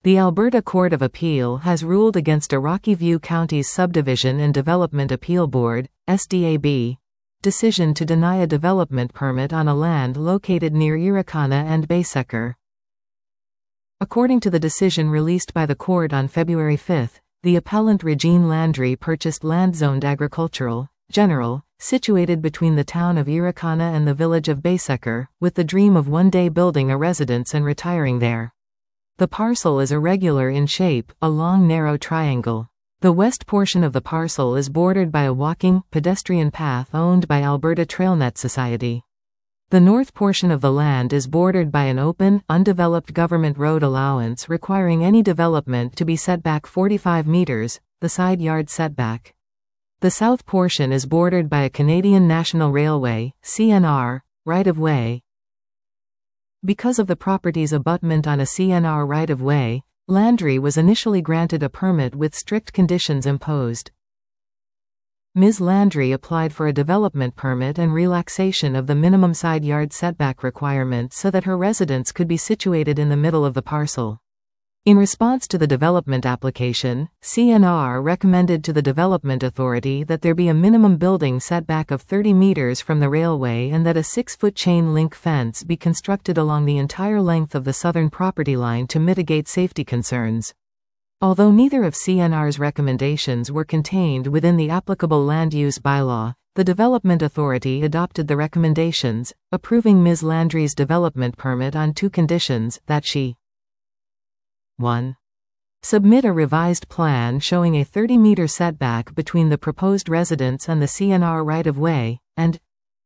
The Alberta Court of Appeal has ruled against a Rocky View County's Subdivision and Development Appeal Board (SDAB) decision to deny a development permit on a land located near Irricana and Baysecker. According to the decision released by the court on February 5, the appellant Regine Landry purchased land zoned agricultural, general, situated between the town of Irricana and the village of Baysecker, with the dream of one day building a residence and retiring there. The parcel is irregular in shape, a long narrow triangle. The west portion of the parcel is bordered by a walking, pedestrian path owned by Alberta TrailNet Society. The north portion of the land is bordered by an open, undeveloped government road allowance requiring any development to be set back 45 meters, the side yard setback. The south portion is bordered by a Canadian National Railway, CNR, right-of-way. Because of the property's abutment on a CNR right-of-way, Landry was initially granted a permit with strict conditions imposed. Ms. Landry applied for a development permit and relaxation of the minimum side yard setback requirement so that her residence could be situated in the middle of the parcel. In response to the development application, CNR recommended to the Development Authority that there be a minimum building setback of 30 meters from the railway and that a 6-foot chain link fence be constructed along the entire length of the southern property line to mitigate safety concerns. Although neither of CNR's recommendations were contained within the applicable land use bylaw, the Development Authority adopted the recommendations, approving Ms. Landry's development permit on 2 conditions: that she 1. Submit a revised plan showing a 30-meter setback between the proposed residence and the CNR right-of-way, and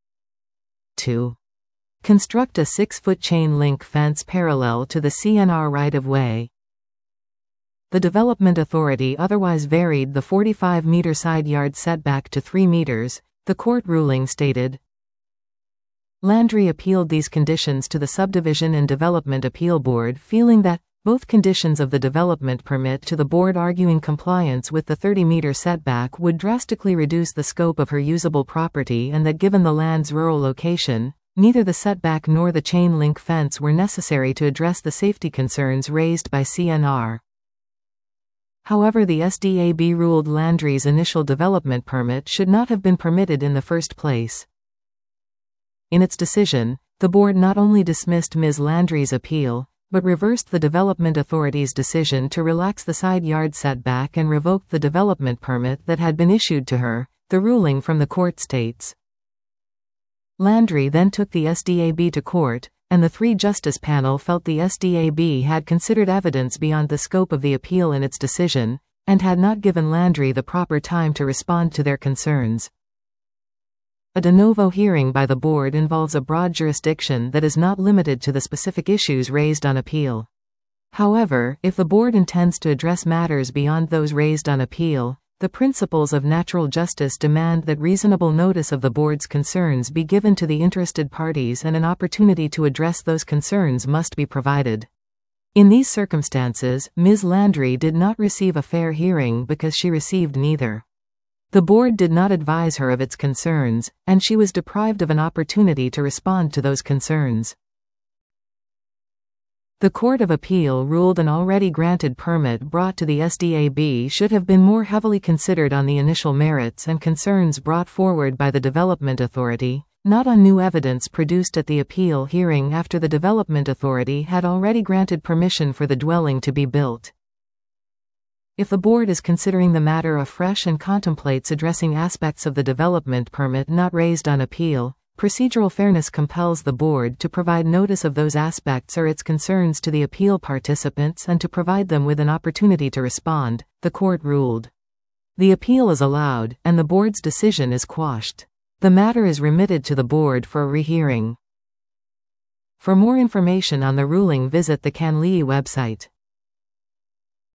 2. Construct a 6-foot chain link fence parallel to the CNR right-of-way. The Development Authority otherwise varied the 45-meter side yard setback to 3 meters, the court ruling stated. Landry appealed these conditions to the Subdivision and Development Appeal Board, feeling that both conditions of the development permit to the board arguing compliance with the 30-meter setback would drastically reduce the scope of her usable property and that given the land's rural location, neither the setback nor the chain link fence were necessary to address the safety concerns raised by CNR. However, the SDAB ruled Landry's initial development permit should not have been permitted in the first place. In its decision, the board not only dismissed Ms. Landry's appeal, but reversed the Development Authority's decision to relax the side yard setback and revoked the development permit that had been issued to her, the ruling from the court states. Landry then took the SDAB to court, and the 3-justice panel felt the SDAB had considered evidence beyond the scope of the appeal in its decision, and had not given Landry the proper time to respond to their concerns. A de novo hearing by the board involves a broad jurisdiction that is not limited to the specific issues raised on appeal. However, if the board intends to address matters beyond those raised on appeal, the principles of natural justice demand that reasonable notice of the board's concerns be given to the interested parties and an opportunity to address those concerns must be provided. In these circumstances, Ms. Landry did not receive a fair hearing because she received neither. The board did not advise her of its concerns, and she was deprived of an opportunity to respond to those concerns. The Court of Appeal ruled an already granted permit brought to the SDAB should have been more heavily considered on the initial merits and concerns brought forward by the Development Authority, not on new evidence produced at the appeal hearing after the Development Authority had already granted permission for the dwelling to be built. If the board is considering the matter afresh and contemplates addressing aspects of the development permit not raised on appeal, procedural fairness compels the board to provide notice of those aspects or its concerns to the appeal participants and to provide them with an opportunity to respond, the court ruled. The appeal is allowed, and the board's decision is quashed. The matter is remitted to the board for a rehearing. For more information on the ruling, visit the CanLII website.